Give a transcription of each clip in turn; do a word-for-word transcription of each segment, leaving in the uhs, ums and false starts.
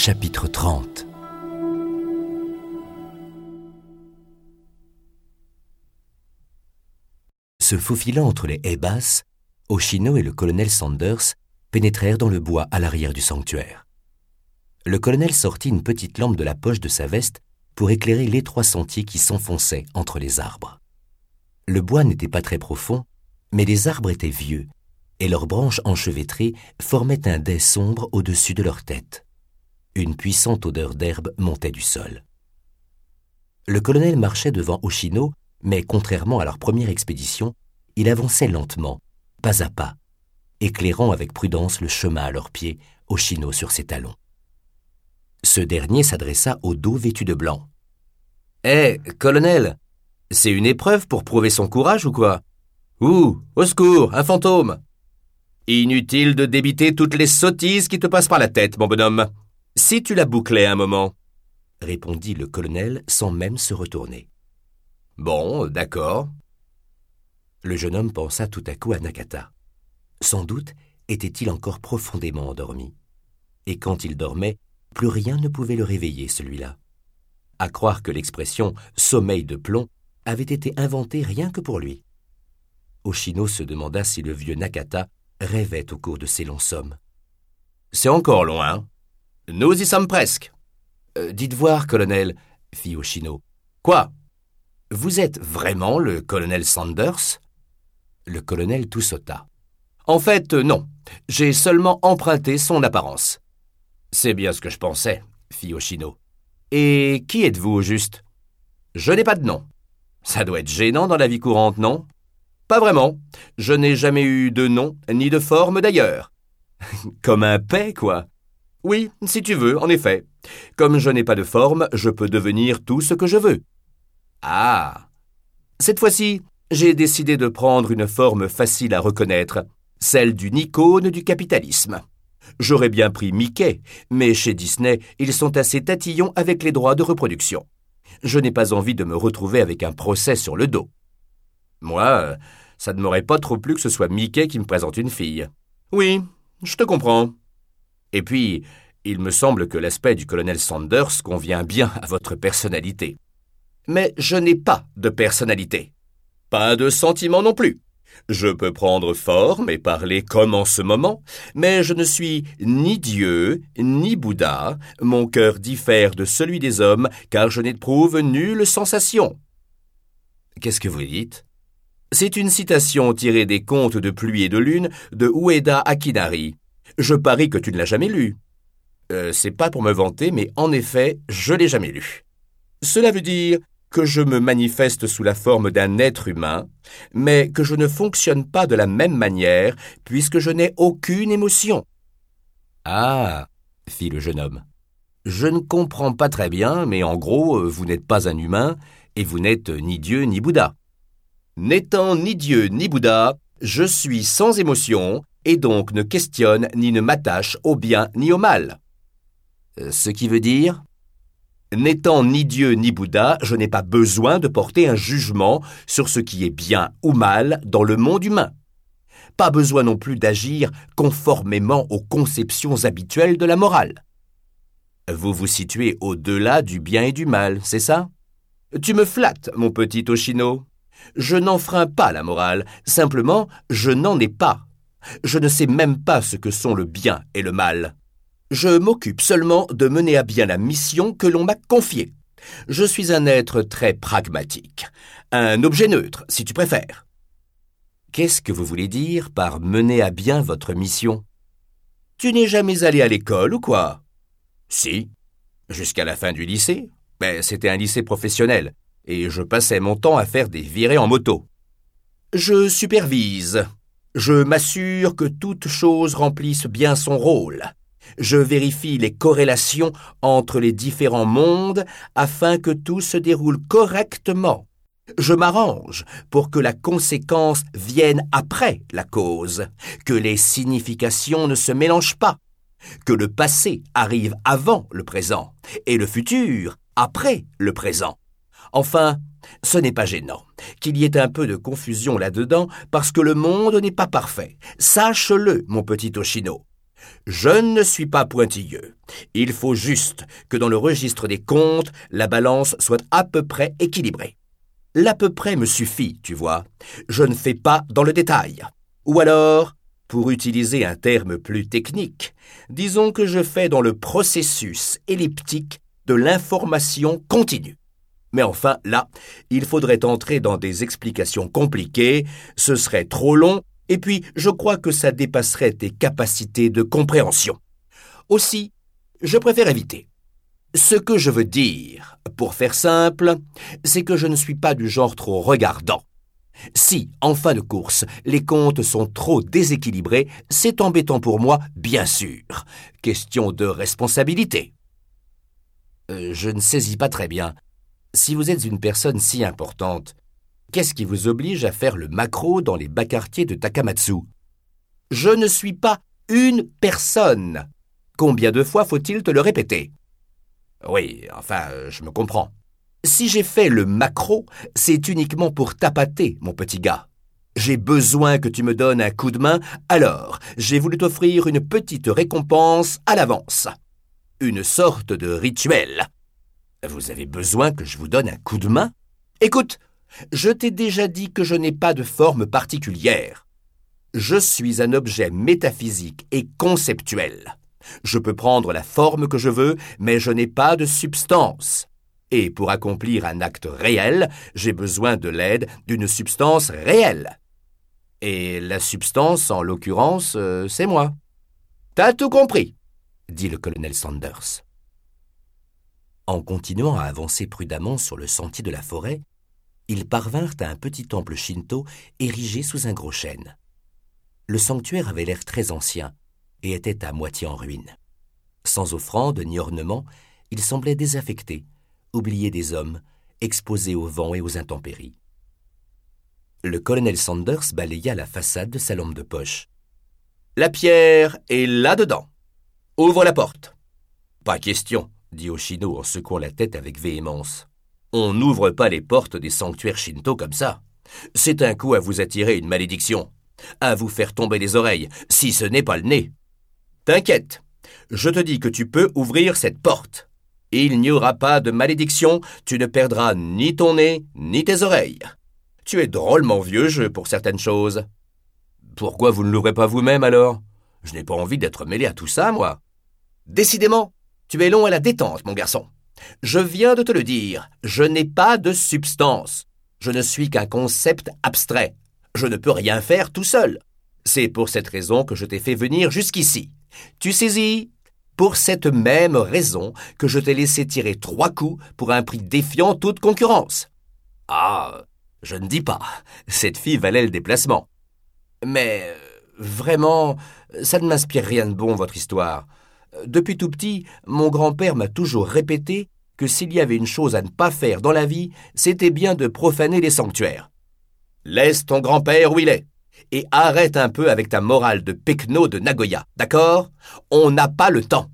Chapitre trente. Se faufilant entre les haies basses, Oshino et le colonel Sanders pénétrèrent dans le bois à l'arrière du sanctuaire. Le colonel sortit une petite lampe de la poche de sa veste pour éclairer l'étroit sentier qui s'enfonçait entre les arbres. Le bois n'était pas très profond, mais les arbres étaient vieux, et leurs branches enchevêtrées formaient un dais sombre au-dessus de leur tête. Une puissante odeur d'herbe montait du sol. Le colonel marchait devant Oshino, mais contrairement à leur première expédition, il avançait lentement, pas à pas, éclairant avec prudence le chemin à leurs pieds, Oshino sur ses talons. Ce dernier s'adressa au dos vêtu de blanc. « Hé, hey, colonel, c'est une épreuve pour prouver son courage ou quoi ? Ouh, au secours, un fantôme !»« Inutile de débiter toutes les sottises qui te passent par la tête, mon bonhomme. Si tu la bouclais un moment, » répondit le colonel sans même se retourner. « Bon, d'accord. » Le jeune homme pensa tout à coup à Nakata. Sans doute était-il encore profondément endormi. Et quand il dormait, plus rien ne pouvait le réveiller, celui-là. À croire que l'expression « sommeil de plomb » avait été inventée rien que pour lui. Oshino se demanda si le vieux Nakata rêvait au cours de ses longs sommes. « C'est encore loin. Nous y sommes presque. Euh, »« Dites voir, colonel, » fit Oshino. « Quoi ? Vous êtes vraiment le colonel Sanders ?» Le colonel toussota. « En fait, non. J'ai seulement emprunté son apparence. »« C'est bien ce que je pensais, » fit Oshino. « Et qui êtes-vous au juste ? » ?»« Je n'ai pas de nom. »« Ça doit être gênant dans la vie courante, non ? » ?»« Pas vraiment. Je n'ai jamais eu de nom, ni de forme d'ailleurs. »« Comme un paix, quoi. » »« Oui, si tu veux, en effet. Comme je n'ai pas de forme, je peux devenir tout ce que je veux. »« Ah ! Cette fois-ci, j'ai décidé de prendre une forme facile à reconnaître, celle d'une icône du capitalisme. J'aurais bien pris Mickey, mais chez Disney, ils sont assez tatillons avec les droits de reproduction. Je n'ai pas envie de me retrouver avec un procès sur le dos. Moi, ça ne m'aurait pas trop plu que ce soit Mickey qui me présente une fille. Oui, je te comprends. Et puis, il me semble que l'aspect du colonel Sanders convient bien à votre personnalité. Mais je n'ai pas de personnalité. Pas de sentiment non plus. Je peux prendre forme et parler comme en ce moment, mais je ne suis ni Dieu, ni Bouddha. Mon cœur diffère de celui des hommes, car je n'éprouve nulle sensation. Qu'est-ce que vous dites ? C'est une citation tirée des Contes de pluie et de lune de Ueda Akinari. Je parie que tu ne l'as jamais lu. Euh, c'est pas pour me vanter, mais en effet, je l'ai jamais lu. Cela veut dire que je me manifeste sous la forme d'un être humain, mais que je ne fonctionne pas de la même manière, puisque je n'ai aucune émotion. Ah, fit le jeune homme. Je ne comprends pas très bien, mais en gros, vous n'êtes pas un humain, et vous n'êtes ni Dieu ni Bouddha. N'étant ni Dieu ni Bouddha, je suis sans émotion, et donc ne questionne ni ne m'attache au bien ni au mal. Ce qui veut dire, n'étant ni Dieu ni Bouddha, je n'ai pas besoin de porter un jugement sur ce qui est bien ou mal dans le monde humain. Pas besoin non plus d'agir conformément aux conceptions habituelles de la morale. Vous vous situez au-delà du bien et du mal, c'est ça ? Tu me flattes, mon petit Oshino. Je n'enfreins pas la morale, simplement je n'en ai pas. Je ne sais même pas ce que sont le bien et le mal. Je m'occupe seulement de mener à bien la mission que l'on m'a confiée. Je suis un être très pragmatique, un objet neutre, si tu préfères. Qu'est-ce que vous voulez dire par mener à bien votre mission ? Tu n'es jamais allé à l'école ou quoi ? Si, jusqu'à la fin du lycée. Mais c'était un lycée professionnel, et je passais mon temps à faire des virées en moto. Je supervise. Je m'assure que toute chose remplisse bien son rôle. Je vérifie les corrélations entre les différents mondes afin que tout se déroule correctement. Je m'arrange pour que la conséquence vienne après la cause, que les significations ne se mélangent pas, que le passé arrive avant le présent et le futur après le présent. Enfin, ce n'est pas gênant qu'il y ait un peu de confusion là-dedans parce que le monde n'est pas parfait. Sache-le, mon petit Oshino. Je ne suis pas pointilleux. Il faut juste que dans le registre des comptes, la balance soit à peu près équilibrée. L'à peu près me suffit, tu vois. Je ne fais pas dans le détail. Ou alors, pour utiliser un terme plus technique, disons que je fais dans le processus elliptique de l'information continue. Mais enfin, là, il faudrait entrer dans des explications compliquées, ce serait trop long, et puis je crois que ça dépasserait tes capacités de compréhension. Aussi, je préfère éviter. Ce que je veux dire, pour faire simple, c'est que je ne suis pas du genre trop regardant. Si, en fin de course, les comptes sont trop déséquilibrés, c'est embêtant pour moi, bien sûr. Question de responsabilité. Euh, je ne saisis pas très bien. Si vous êtes une personne si importante, qu'est-ce qui vous oblige à faire le maquereau dans les bas-quartiers de Takamatsu? Je ne suis pas une personne. Combien de fois faut-il te le répéter? Oui, enfin, je me comprends. Si j'ai fait le maquereau, c'est uniquement pour tapater, mon petit gars. J'ai besoin que tu me donnes un coup de main, alors j'ai voulu t'offrir une petite récompense à l'avance. Une sorte de rituel. Vous avez besoin que je vous donne un coup de main? Écoute, je t'ai déjà dit que je n'ai pas de forme particulière. Je suis un objet métaphysique et conceptuel. Je peux prendre la forme que je veux, mais je n'ai pas de substance. Et pour accomplir un acte réel, j'ai besoin de l'aide d'une substance réelle. Et la substance, en l'occurrence, euh, c'est moi. T'as tout compris, dit le colonel Sanders. En continuant à avancer prudemment sur le sentier de la forêt, ils parvinrent à un petit temple shinto érigé sous un gros chêne. Le sanctuaire avait l'air très ancien et était à moitié en ruine. Sans offrande ni ornement, il semblait désaffecté, oublié des hommes, exposé au vent et aux intempéries. Le colonel Sanders balaya la façade de sa lampe de poche. « La pierre est là-dedans. Ouvre la porte. »« Pas question, » dit Hoshino en secouant la tête avec véhémence. « On n'ouvre pas les portes des sanctuaires shinto comme ça. C'est un coup à vous attirer une malédiction, à vous faire tomber les oreilles, si ce n'est pas le nez. T'inquiète, je te dis que tu peux ouvrir cette porte. Il n'y aura pas de malédiction, tu ne perdras ni ton nez, ni tes oreilles. Tu es drôlement vieux jeu pour certaines choses. Pourquoi vous ne l'ouvrez pas vous-même alors? Je n'ai pas envie d'être mêlé à tout ça, moi. Décidément, tu es long à la détente, mon garçon. Je viens de te le dire, je n'ai pas de substance. Je ne suis qu'un concept abstrait. Je ne peux rien faire tout seul. C'est pour cette raison que je t'ai fait venir jusqu'ici. Tu saisis? Pour cette même raison que je t'ai laissé tirer trois coups pour un prix défiant toute concurrence. Ah, je ne dis pas. Cette fille valait le déplacement. Mais, vraiment, ça ne m'inspire rien de bon, votre histoire. Depuis tout petit, mon grand-père m'a toujours répété que s'il y avait une chose à ne pas faire dans la vie, c'était bien de profaner les sanctuaires. Laisse ton grand-père où il est, et arrête un peu avec ta morale de pecno de Nagoya, d'accord? On n'a pas le temps.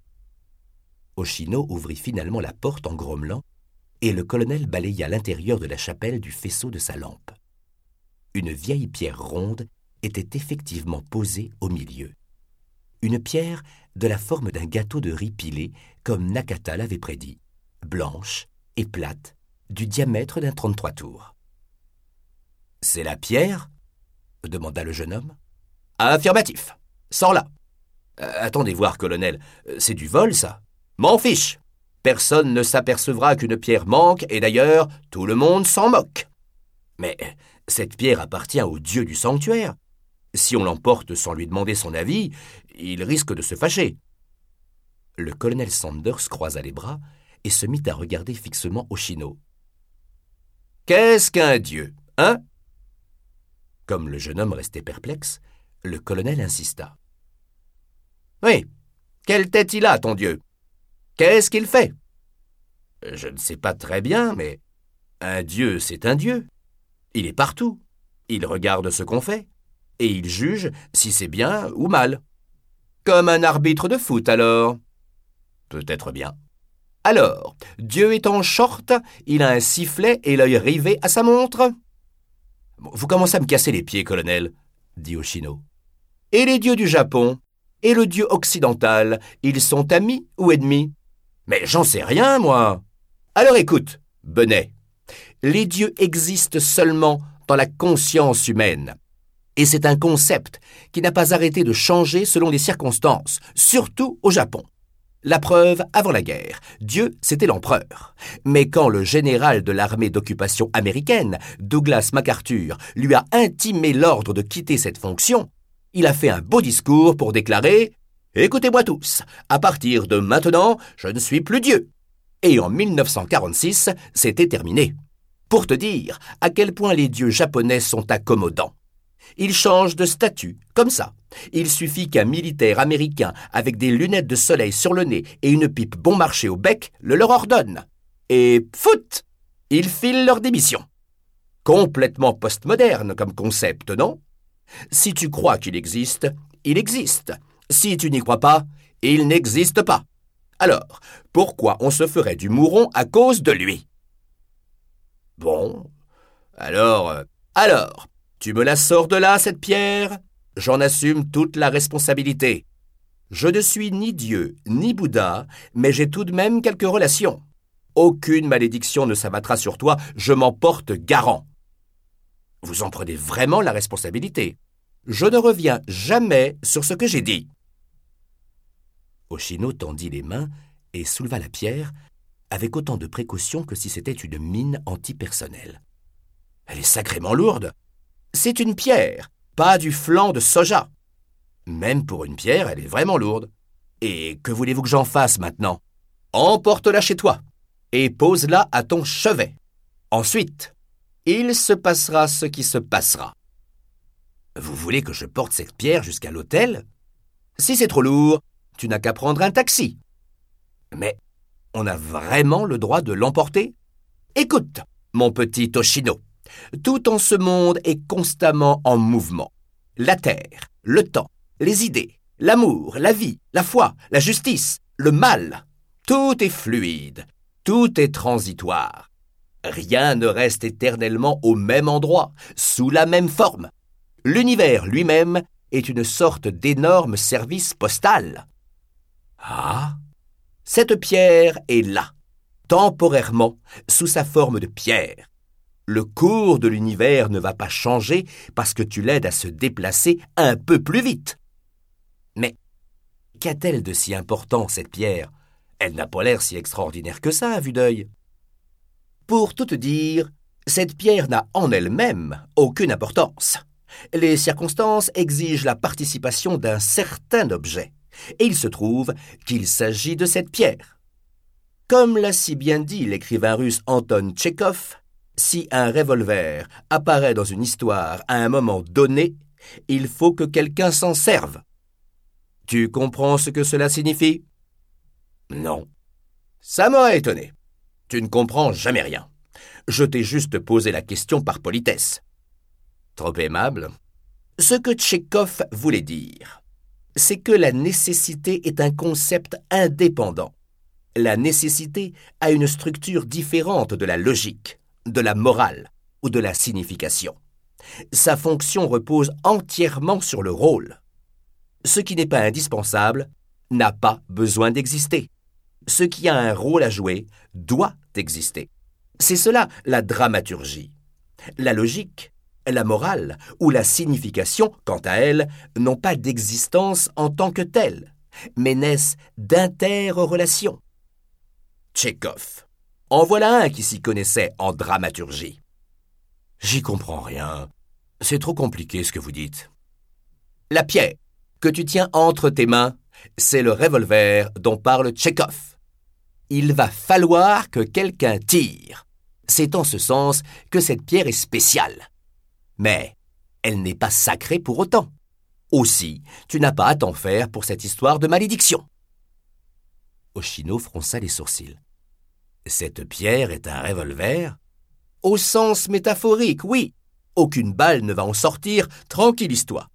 Hoshino ouvrit finalement la porte en grommelant, et le colonel balaya l'intérieur de la chapelle du faisceau de sa lampe. Une vieille pierre ronde était effectivement posée au milieu. Une pierre de la forme d'un gâteau de riz pilé, comme Nakata l'avait prédit, blanche et plate, du diamètre d'un trente-trois tours. « C'est la pierre ?» demanda le jeune homme. « Affirmatif. Sors-la. Euh, attendez voir, colonel, c'est du vol, ça. M'en fiche. Personne ne s'apercevra qu'une pierre manque, et d'ailleurs, tout le monde s'en moque. Mais cette pierre appartient au dieu du sanctuaire. Si on l'emporte sans lui demander son avis, il risque de se fâcher. » Le colonel Sanders croisa les bras et se mit à regarder fixement Hoshino. « Qu'est-ce qu'un dieu, hein ?» Comme le jeune homme restait perplexe, le colonel insista. « Oui, quelle tête il a, ton dieu? Qu'est-ce qu'il fait? » Je ne sais pas très bien, mais un dieu, c'est un dieu. Il est partout. Il regarde ce qu'on fait. Et il juge si c'est bien ou mal. Comme un arbitre de foot, alors. Peut-être bien. Alors, Dieu est en short, il a un sifflet et l'œil rivé à sa montre. Vous commencez à me casser les pieds, colonel, dit Hoshino. Et les dieux du Japon? Et le dieu occidental, ils sont amis ou ennemis? Mais j'en sais rien, moi. Alors écoute, Benet, les dieux existent seulement dans la conscience humaine. Et c'est un concept qui n'a pas arrêté de changer selon les circonstances, surtout au Japon. La preuve, avant la guerre, Dieu, c'était l'empereur. Mais quand le général de l'armée d'occupation américaine, Douglas MacArthur, lui a intimé l'ordre de quitter cette fonction, il a fait un beau discours pour déclarer « Écoutez-moi tous, à partir de maintenant, je ne suis plus Dieu ». Et en mille neuf cent quarante-six, c'était terminé. Pour te dire à quel point les dieux japonais sont accommodants. Ils changent de statut, comme ça. Il suffit qu'un militaire américain avec des lunettes de soleil sur le nez et une pipe bon marché au bec le leur ordonne. Et foot, ils filent leur démission. Complètement postmoderne comme concept, non? Si tu crois qu'il existe, il existe. Si tu n'y crois pas, il n'existe pas. Alors, pourquoi on se ferait du mouron à cause de lui? Bon, alors, euh, alors, tu me la sors de là, cette pierre? J'en assume toute la responsabilité. Je ne suis ni Dieu, ni Bouddha, mais j'ai tout de même quelques relations. Aucune malédiction ne s'abattra sur toi, je m'en porte garant. Vous en prenez vraiment la responsabilité. Je ne reviens jamais sur ce que j'ai dit. Hoshino tendit les mains et souleva la pierre avec autant de précaution que si c'était une mine antipersonnelle. Elle est sacrément lourde. C'est une pierre, pas du flan de soja. Même pour une pierre, elle est vraiment lourde. Et que voulez-vous que j'en fasse maintenant? Emporte-la chez toi et pose-la à ton chevet. Ensuite, il se passera ce qui se passera. Vous voulez que je porte cette pierre jusqu'à l'hôtel? Si c'est trop lourd, tu n'as qu'à prendre un taxi. Mais on a vraiment le droit de l'emporter? Écoute, mon petit Hoshino, tout en ce monde est constamment en mouvement. La terre, le temps, les idées, l'amour, la vie, la foi, la justice, le mal, tout est fluide, tout est transitoire. Rien ne reste éternellement au même endroit, sous la même forme. L'univers lui-même est une sorte d'énorme service postal. Ah, cette pierre est là, temporairement, sous sa forme de pierre. Le cours de l'univers ne va pas changer parce que tu l'aides à se déplacer un peu plus vite. Mais qu'a-t-elle de si important, cette pierre? Elle n'a pas l'air si extraordinaire que ça, à vue d'œil. Pour tout te dire, cette pierre n'a en elle-même aucune importance. Les circonstances exigent la participation d'un certain objet, et il se trouve qu'il s'agit de cette pierre. Comme l'a si bien dit l'écrivain russe Anton Tchekhov, si un revolver apparaît dans une histoire à un moment donné, il faut que quelqu'un s'en serve. Tu comprends ce que cela signifie? Non. Ça m'aurait étonné. Tu ne comprends jamais rien. Je t'ai juste posé la question par politesse. Trop aimable. Ce que Tchekhov voulait dire, c'est que la nécessité est un concept indépendant. La nécessité a une structure différente de la logique, de la morale ou de la signification. Sa fonction repose entièrement sur le rôle. Ce qui n'est pas indispensable n'a pas besoin d'exister. Ce qui a un rôle à jouer doit exister. C'est cela la dramaturgie. La logique, la morale ou la signification, quant à elles, n'ont pas d'existence en tant que telles, mais naissent d'interrelations. Tchekhov. En voilà un qui s'y connaissait en dramaturgie. J'y comprends rien. C'est trop compliqué ce que vous dites. La pierre que tu tiens entre tes mains, c'est le revolver dont parle Tchekhov. Il va falloir que quelqu'un tire. C'est en ce sens que cette pierre est spéciale. Mais elle n'est pas sacrée pour autant. Aussi, tu n'as pas à t'en faire pour cette histoire de malédiction. Hoshino fronça les sourcils. Cette pierre est un revolver? Au sens métaphorique, oui. Aucune balle ne va en sortir, tranquillise-toi.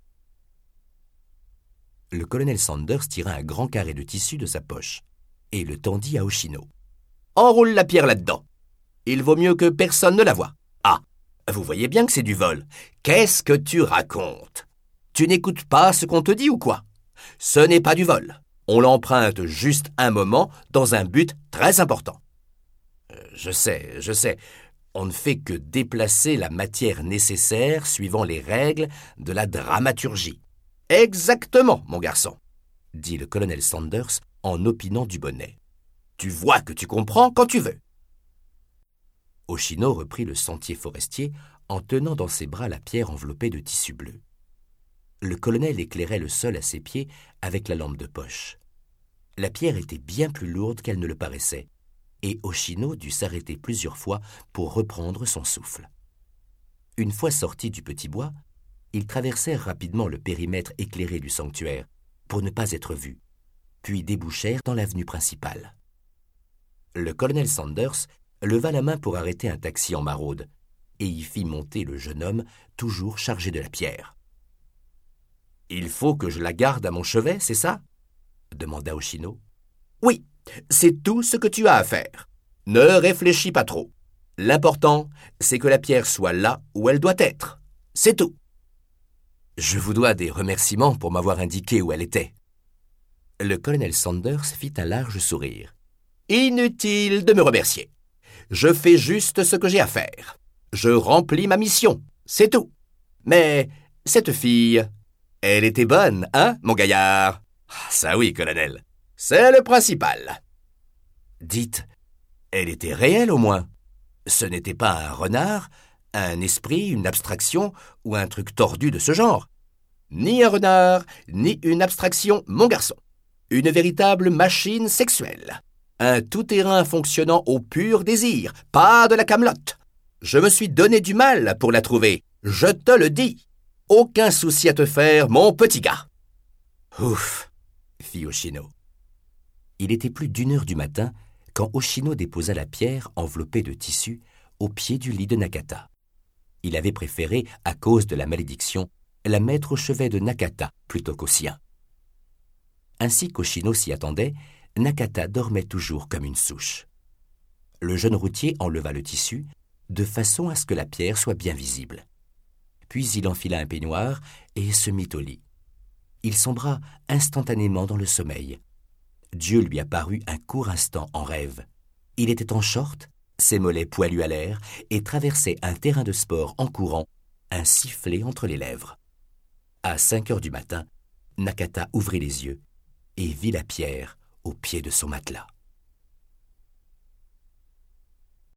Le colonel Sanders tira un grand carré de tissu de sa poche et le tendit à Hoshino. Enroule la pierre là-dedans. Il vaut mieux que personne ne la voie. Ah, vous voyez bien que c'est du vol. Qu'est-ce que tu racontes? Tu n'écoutes pas ce qu'on te dit ou quoi? Ce n'est pas du vol. On l'emprunte juste un moment dans un but très important. Euh, je sais, je sais, on ne fait que déplacer la matière nécessaire suivant les règles de la dramaturgie. Exactement, mon garçon, dit le colonel Sanders en opinant du bonnet. Tu vois que tu comprends quand tu veux. Oshino reprit le sentier forestier en tenant dans ses bras la pierre enveloppée de tissu bleu. Le colonel éclairait le sol à ses pieds avec la lampe de poche. La pierre était bien plus lourde qu'elle ne le paraissait, et Oshino dut s'arrêter plusieurs fois pour reprendre son souffle. Une fois sortis du petit bois, ils traversèrent rapidement le périmètre éclairé du sanctuaire pour ne pas être vus, puis débouchèrent dans l'avenue principale. Le colonel Sanders leva la main pour arrêter un taxi en maraude et y fit monter le jeune homme toujours chargé de la pierre. « Il faut que je la garde à mon chevet, c'est ça ?» demanda Oshino. « Oui, c'est tout ce que tu as à faire. Ne réfléchis pas trop. L'important, c'est que la pierre soit là où elle doit être. C'est tout. » « Je vous dois des remerciements pour m'avoir indiqué où elle était. » Le colonel Sanders fit un large sourire. « Inutile de me remercier. Je fais juste ce que j'ai à faire. Je remplis ma mission, c'est tout. Mais cette fille, elle était bonne, hein, mon gaillard? Ça oui, colonel, c'est le principal. Dites, elle était réelle au moins. Ce n'était pas un renard, un esprit, une abstraction ou un truc tordu de ce genre. Ni un renard, ni une abstraction, mon garçon. Une véritable machine sexuelle. Un tout-terrain fonctionnant au pur désir, pas de la camelote. Je me suis donné du mal pour la trouver, je te le dis. Aucun souci à te faire, mon petit gars. Ouf, fit Oshino. Il était plus d'une heure du matin quand Oshino déposa la pierre enveloppée de tissu au pied du lit de Nakata. Il avait préféré, à cause de la malédiction, la mettre au chevet de Nakata plutôt qu'au sien. Ainsi qu'Oshino s'y attendait, Nakata dormait toujours comme une souche. Le jeune routier enleva le tissu, de façon à ce que la pierre soit bien visible. Puis il enfila un peignoir et se mit au lit. Il sombra instantanément dans le sommeil. Dieu lui apparut un court instant en rêve. Il était en short, ses mollets poilus à l'air, et traversait un terrain de sport en courant, un sifflet entre les lèvres. À cinq heures du matin, Nakata ouvrit les yeux et vit la pierre au pied de son matelas.